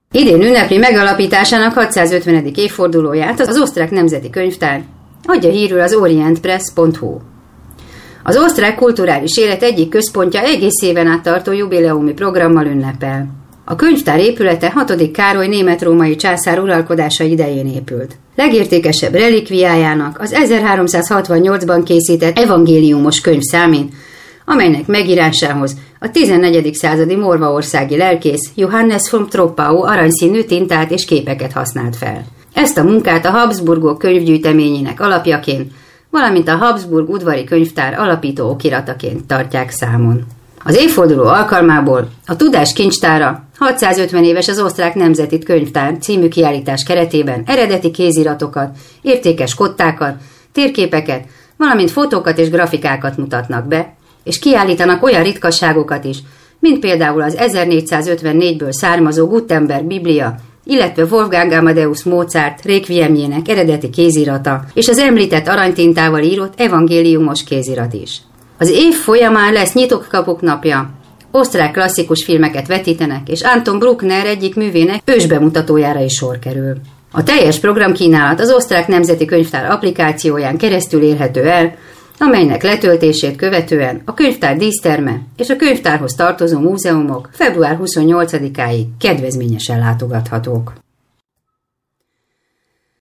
Idén ünnepli megalapításának 650. évfordulóját az Osztrák Nemzeti Könyvtár, adja hírül az orientpress.hu. Az osztrák kulturális élet egyik központja egész éven át tartó jubileumi programmal ünnepel. A könyvtár épülete 6. Károly német-római császár uralkodása idején épült. Legértékesebb relikviájának az 1368-ban készített evangéliumos könyv számít, amelynek megírásához a 14. századi morvaországi lelkész Johannes von Troppau aranyszínű tintát és képeket használt fel. Ezt a munkát a Habsburgok könyvgyűjteményének alapjaként, valamint a Habsburg udvari könyvtár alapító okirataként tartják számon. Az évforduló alkalmából a Tudás Kincstára 650 éves az Osztrák Nemzeti Könyvtár című kiállítás keretében eredeti kéziratokat, értékes kottákat, térképeket, valamint fotókat és grafikákat mutatnak be, és kiállítanak olyan ritkaságokat is, mint például az 1454-ből származó Gutenberg Biblia, illetve Wolfgang Amadeus Mozart requiemjének eredeti kézirata, és az említett aranytintával írott evangéliumos kézirat is. Az év folyamán lesz Nyitott napja, osztrák klasszikus filmeket vetítenek, és Anton Bruckner egyik művének ősbemutatójára is sor kerül. A teljes programkínálat az Osztrák Nemzeti Könyvtár applikációján keresztül érhető el, amelynek letöltését követően a könyvtár díszterme és a könyvtárhoz tartozó múzeumok február 28-áig kedvezményesen látogathatók.